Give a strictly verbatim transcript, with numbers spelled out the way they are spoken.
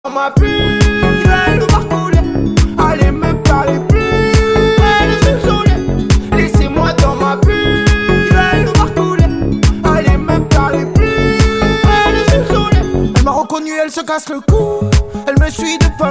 On m'a vu, elle nous voir couler. Allez me parler plus, elle me saouler. Laissez-moi dans ma bulle, elle nous voir couler. Allez me parler plus, elle me saouler. Elle m'a reconnu, elle se casse le cou. Elle me suit de pas